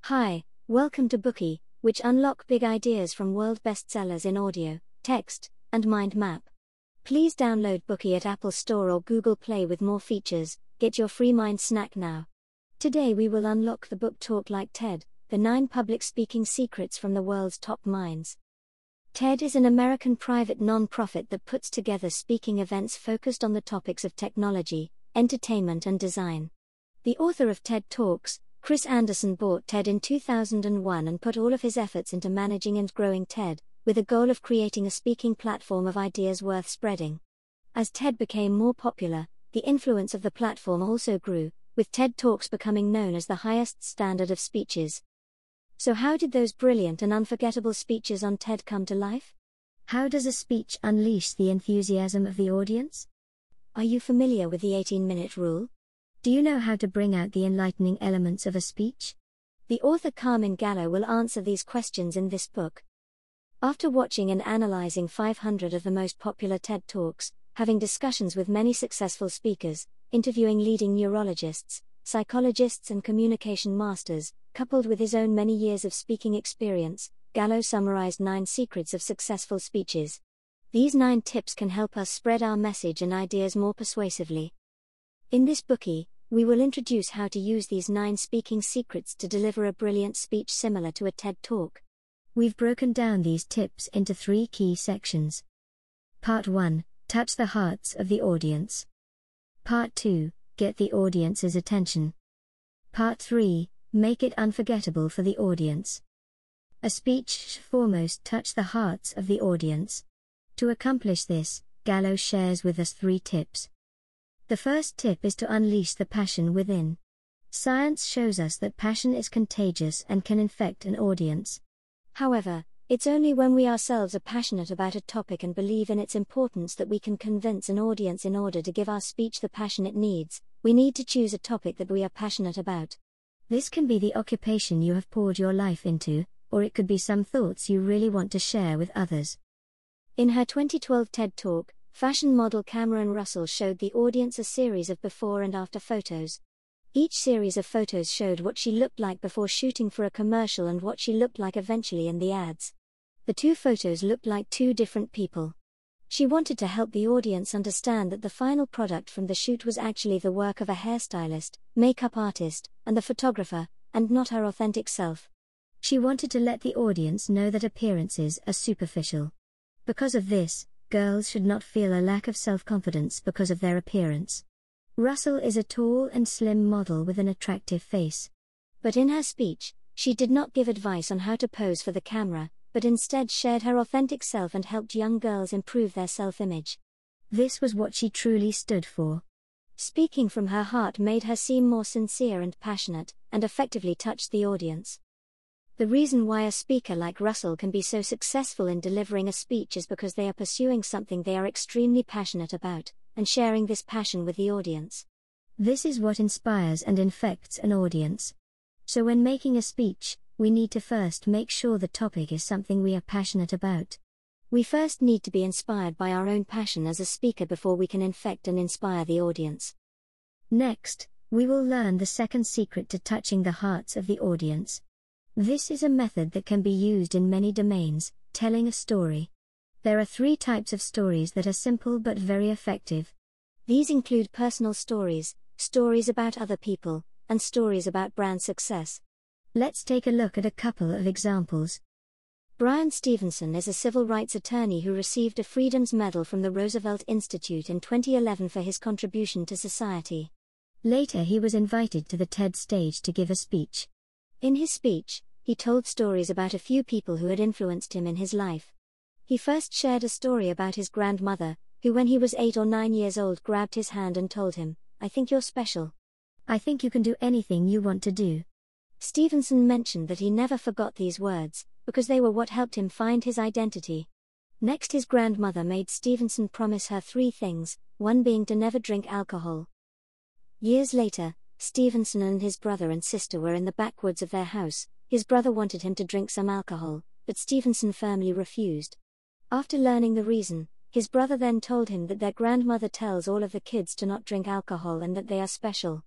Hi, welcome to Bookey, which unlock big ideas from world bestsellers in audio, text, and mind map. Please download Bookey at Apple Store or Google Play with more features. Get your free mind snack now. Today we will unlock the book Talk Like TED, the 9 public speaking secrets from the world's top minds. TED is an American private non-profit that puts together speaking events focused on the topics of technology, entertainment and design. The author of TED Talks, Chris Anderson, bought TED in 2001 and put all of his efforts into managing and growing TED, with a goal of creating a speaking platform of ideas worth spreading. As TED became more popular, the influence of the platform also grew, with TED Talks becoming known as the highest standard of speeches. So how did those brilliant and unforgettable speeches on TED come to life? How does a speech unleash the enthusiasm of the audience? Are you familiar with the 18-minute rule? Do you know how to bring out the enlightening elements of a speech? The author Carmine Gallo will answer these questions in this book. After watching and analyzing 500 of the most popular TED Talks, having discussions with many successful speakers, interviewing leading neurologists, psychologists and communication masters, coupled with his own many years of speaking experience, Gallo summarized 9 secrets of successful speeches. These 9 tips can help us spread our message and ideas more persuasively. In this Bookey, we will introduce how to use these 9 speaking secrets to deliver a brilliant speech similar to a TED Talk. We've broken down these tips into 3 key sections. Part 1, touch the hearts of the audience. Part 2, get the audience's attention. Part 3, make it unforgettable for the audience. A speech should foremost touch the hearts of the audience. To accomplish this, Gallo shares with us 3 tips. The first tip is to unleash the passion within. Science shows us that passion is contagious and can infect an audience. However, it's only when we ourselves are passionate about a topic and believe in its importance that we can convince an audience. In order to give our speech the passion it needs, we need to choose a topic that we are passionate about. This can be the occupation you have poured your life into, or it could be some thoughts you really want to share with others. In her 2012 TED Talk, fashion model Cameron Russell showed the audience a series of before and after photos. Each series of photos showed what she looked like before shooting for a commercial and what she looked like eventually in the ads. The 2 photos looked like 2 different people. She wanted to help the audience understand that the final product from the shoot was actually the work of a hairstylist, makeup artist, and the photographer, and not her authentic self. She wanted to let the audience know that appearances are superficial. Because of this, girls should not feel a lack of self-confidence because of their appearance. Russell is a tall and slim model with an attractive face. But in her speech, she did not give advice on how to pose for the camera, but instead shared her authentic self and helped young girls improve their self-image. This was what she truly stood for. Speaking from her heart made her seem more sincere and passionate, and effectively touched the audience. The reason why a speaker like Russell can be so successful in delivering a speech is because they are pursuing something they are extremely passionate about, and sharing this passion with the audience. This is what inspires and infects an audience. So when making a speech, we need to first make sure the topic is something we are passionate about. We first need to be inspired by our own passion as a speaker before we can infect and inspire the audience. Next, we will learn the second secret to touching the hearts of the audience. This is a method that can be used in many domains, telling a story. There are 3 types of stories that are simple but very effective. These include personal stories, stories about other people, and stories about brand success. Let's take a look at a couple of examples. Bryan Stevenson is a civil rights attorney who received a Freedom's Medal from the Roosevelt Institute in 2011 for his contribution to society. Later he was invited to the TED stage to give a speech. In his speech, he told stories about a few people who had influenced him in his life. He first shared a story about his grandmother, who when he was 8 or 9 years old grabbed his hand and told him, "I think you're special. I think you can do anything you want to do." Stevenson mentioned that he never forgot these words, because they were what helped him find his identity. Next, his grandmother made Stevenson promise her 3 things, one being to never drink alcohol. Years later, Stevenson and his brother and sister were in the backwoods of their house. His brother wanted him to drink some alcohol, but Stevenson firmly refused. After learning the reason, his brother then told him that their grandmother tells all of the kids to not drink alcohol and that they are special.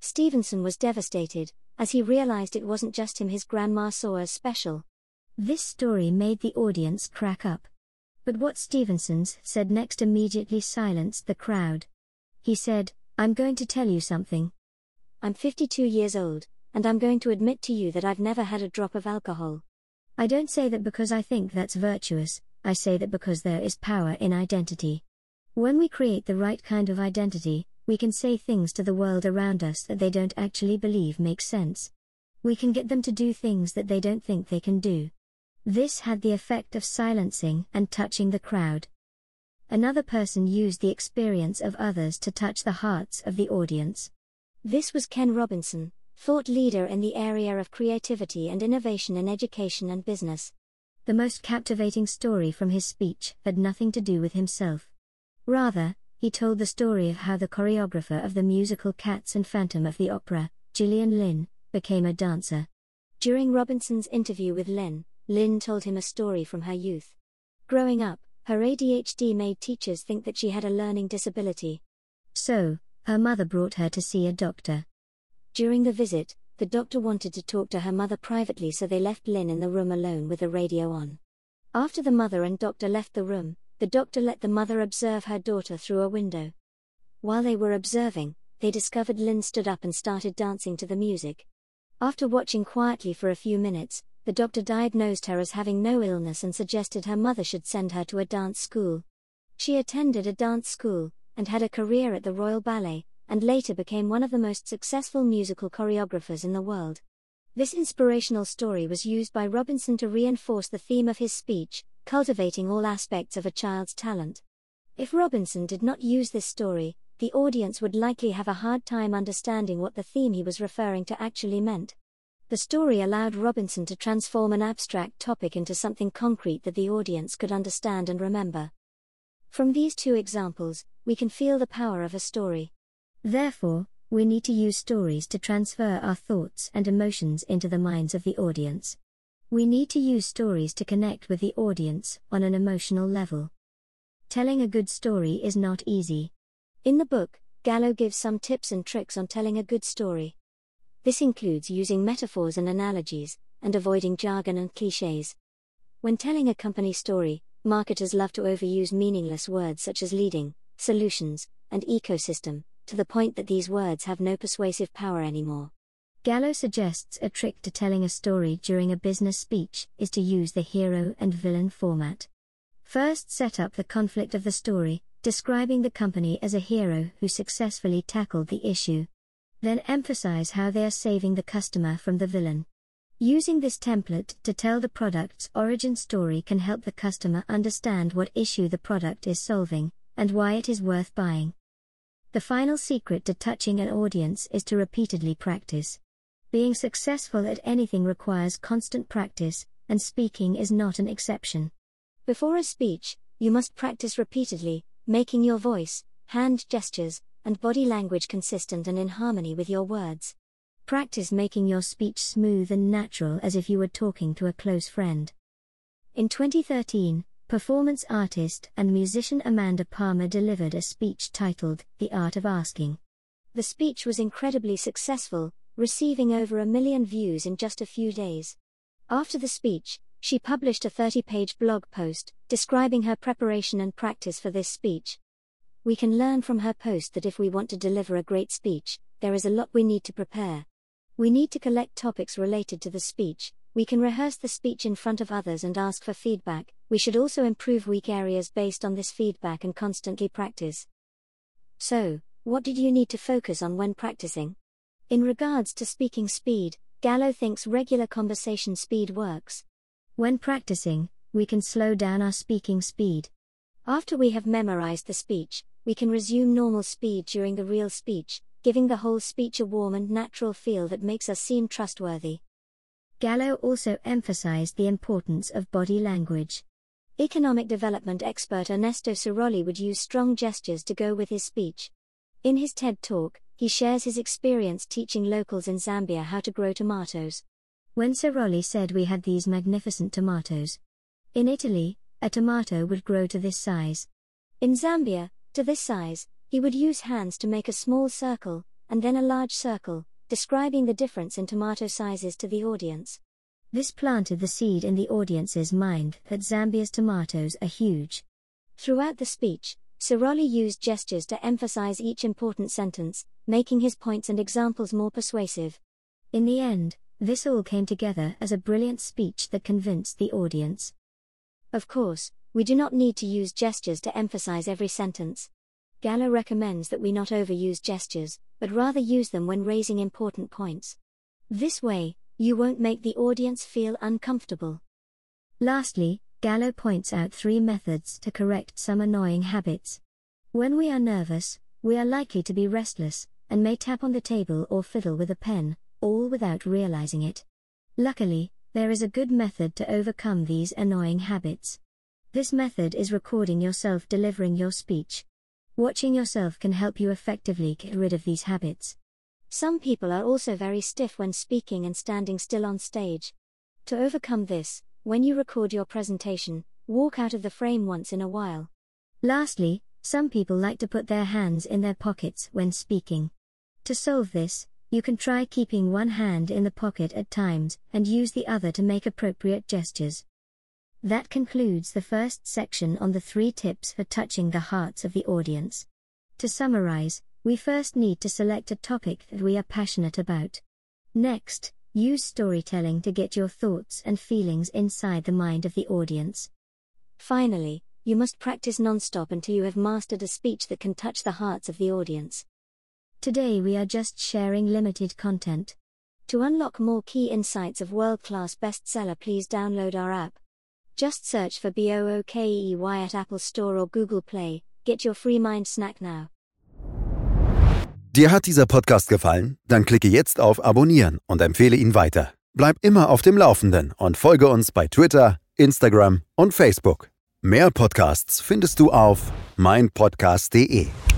Stevenson was devastated, as he realized it wasn't just him his grandma saw as special. This story made the audience crack up. But what Stevenson said next immediately silenced the crowd. He said, "I'm going to tell you something. I'm 52 years old, and I'm going to admit to you that I've never had a drop of alcohol. I don't say that because I think that's virtuous, I say that because there is power in identity. When we create the right kind of identity, we can say things to the world around us that they don't actually believe make sense. We can get them to do things that they don't think they can do." This had the effect of silencing and touching the crowd. Another person used the experience of others to touch the hearts of the audience. This was Ken Robinson, thought leader in the area of creativity and innovation in education and business. The most captivating story from his speech had nothing to do with himself. Rather, he told the story of how the choreographer of the musical Cats and Phantom of the Opera, Gillian Lynne, became a dancer. During Robinson's interview with Lynne told him a story from her youth. Growing up, her ADHD made teachers think that she had a learning disability. So, her mother brought her to see a doctor. During the visit, the doctor wanted to talk to her mother privately, so they left Lynne in the room alone with the radio on. After the mother and doctor left the room, the doctor let the mother observe her daughter through a window. While they were observing, they discovered Lynne stood up and started dancing to the music. After watching quietly for a few minutes, the doctor diagnosed her as having no illness and suggested her mother should send her to a dance school. She attended a dance school, and had a career at the Royal Ballet, and later became one of the most successful musical choreographers in the world. This inspirational story was used by Robinson to reinforce the theme of his speech, cultivating all aspects of a child's talent. If Robinson did not use this story, the audience would likely have a hard time understanding what the theme he was referring to actually meant. The story allowed Robinson to transform an abstract topic into something concrete that the audience could understand and remember. From these two examples, we can feel the power of a story. Therefore, we need to use stories to transfer our thoughts and emotions into the minds of the audience. We need to use stories to connect with the audience on an emotional level. Telling a good story is not easy. In the book, Gallo gives some tips and tricks on telling a good story. This includes using metaphors and analogies, and avoiding jargon and clichés. When telling a company story, marketers love to overuse meaningless words such as leading, solutions, and ecosystem, to the point that these words have no persuasive power anymore. Gallo suggests a trick to telling a story during a business speech is to use the hero and villain format. First, set up the conflict of the story, describing the company as a hero who successfully tackled the issue. Then emphasize how they are saving the customer from the villain. Using this template to tell the product's origin story can help the customer understand what issue the product is solving, and why it is worth buying. The final secret to touching an audience is to repeatedly practice. Being successful at anything requires constant practice, and speaking is not an exception. Before a speech, you must practice repeatedly, making your voice, hand gestures, and body language consistent and in harmony with your words. Practice making your speech smooth and natural as if you were talking to a close friend. In 2013, performance artist and musician Amanda Palmer delivered a speech titled The Art of Asking. The speech was incredibly successful, receiving over 1 million views in just a few days. After the speech, she published a 30-page blog post describing her preparation and practice for this speech. We can learn from her post that if we want to deliver a great speech, there is a lot we need to prepare. We need to collect topics related to the speech, we can rehearse the speech in front of others and ask for feedback. We should also improve weak areas based on this feedback and constantly practice. So, what did you need to focus on when practicing? In regards to speaking speed, Gallo thinks regular conversation speed works. When practicing, we can slow down our speaking speed. After we have memorized the speech, we can resume normal speed during the real speech, giving the whole speech a warm and natural feel that makes us seem trustworthy. Gallo also emphasized the importance of body language. Economic development expert Ernesto Ciroli would use strong gestures to go with his speech. In his TED Talk, he shares his experience teaching locals in Zambia how to grow tomatoes. When Ciroli said we had these magnificent tomatoes. In Italy, a tomato would grow to this size. In Zambia, to this size, he would use hands to make a small circle, and then a large circle, describing the difference in tomato sizes to the audience. This planted the seed in the audience's mind that Zambia's tomatoes are huge. Throughout the speech, Sirolli used gestures to emphasize each important sentence, making his points and examples more persuasive. In the end, this all came together as a brilliant speech that convinced the audience. Of course, we do not need to use gestures to emphasize every sentence. Gallo recommends that we not overuse gestures, but rather use them when raising important points. This way, you won't make the audience feel uncomfortable. Lastly, Gallo points out 3 methods to correct some annoying habits. When we are nervous, we are likely to be restless, and may tap on the table or fiddle with a pen, all without realizing it. Luckily, there is a good method to overcome these annoying habits. This method is recording yourself delivering your speech. Watching yourself can help you effectively get rid of these habits. Some people are also very stiff when speaking and standing still on stage. To overcome this, when you record your presentation, walk out of the frame once in a while. Lastly, some people like to put their hands in their pockets when speaking. To solve this, you can try keeping one hand in the pocket at times and use the other to make appropriate gestures. That concludes the first section on the 3 tips for touching the hearts of the audience. To summarize, we first need to select a topic that we are passionate about. Next, use storytelling to get your thoughts and feelings inside the mind of the audience. Finally, you must practice non-stop until you have mastered a speech that can touch the hearts of the audience. Today we are just sharing limited content. To unlock more key insights of world-class bestseller, please download our app. Just search for BOOKEY at Apple Store or Google Play. Get your free mind snack now. Dir hat dieser Podcast gefallen? Dann klicke jetzt auf Abonnieren und empfehle ihn weiter. Bleib immer auf dem Laufenden und folge uns bei Twitter, Instagram und Facebook. Mehr Podcasts findest du auf meinpodcast.de.